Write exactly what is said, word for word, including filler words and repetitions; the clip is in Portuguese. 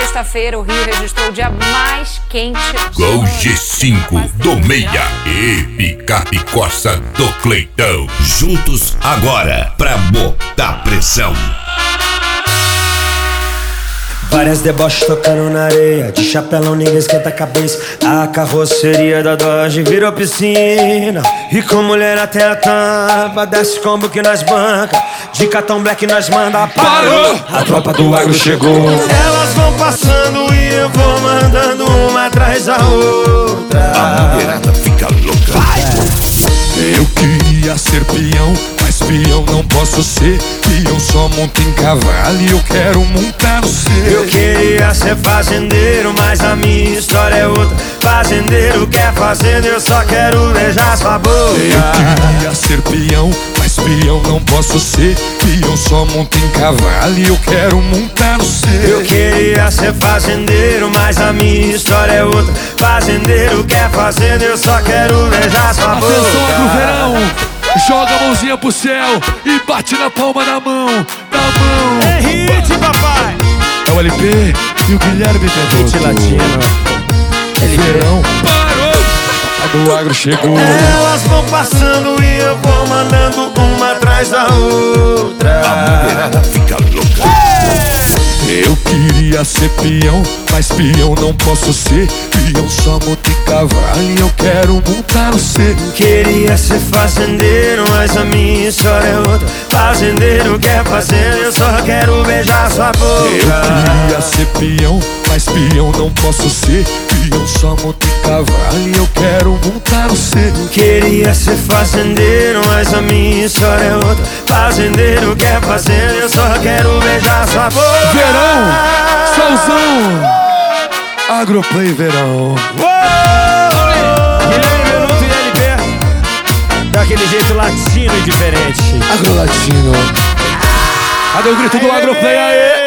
sexta-feira, o Rio registrou o dia mais quente. Gol G cinco do Meia e Picape Corsa do Cleitão. Juntos agora pra botar pressão. Várias deboches tocando na areia, de chapelão ninguém esquenta a cabeça. A carroceria da Dodge virou piscina, e com mulher até a tampa, desce combo que nós banca, de cartão black nós manda. Parou! A tropa do agro chegou. Elas vão passando e eu vou mandando uma atrás da outra. A mulherada fica louca. Vai! Eu queria ser peão, mas peão não posso ser. Peão só monta em cavalo e eu quero montar no seu. Eu queria ser fazendeiro, mas a minha história é outra. Fazendeiro quer fazenda, eu só quero beijar sua boca. Eu queria ser peão, mas peão não posso ser. Peão só monta em cavalo e eu quero montar no seu. Eu queria ser fazendeiro, mas a minha história é outra. Fazendeiro quer fazenda, eu só quero beijar sua boca. Atenção, agro verão, joga a mãozinha pro céu e bate na palma da mão, da mão. É hit, papai! É o L P e o Guilherme Pedroso. Hit latino. Verão parou, a do agro chegou. Elas vão passando e eu vou mandando uma atrás da outra. A mulherada fica louca. Eu queria ser peão, mas peão não posso ser. Peão só monta em cavalo e eu quero montar no seu. Queria ser fazendeiro, mas a minha história é outra. Fazendeiro quer fazenda, eu só quero beijar sua boca. Eu queria ser peão, mas peão não posso ser. Peão só monta em cavalo e eu quero montar no seu. Queria ser fazendeiro, mas a minha história é outra. Fazendeiro quer fazenda, eu só quero beijar sua boca. Verão, solzão, Agroplay verão. Guilherme Benuto e L P, daquele jeito latino e diferente. Agro latino. Cadê o grito do Agroplay aí?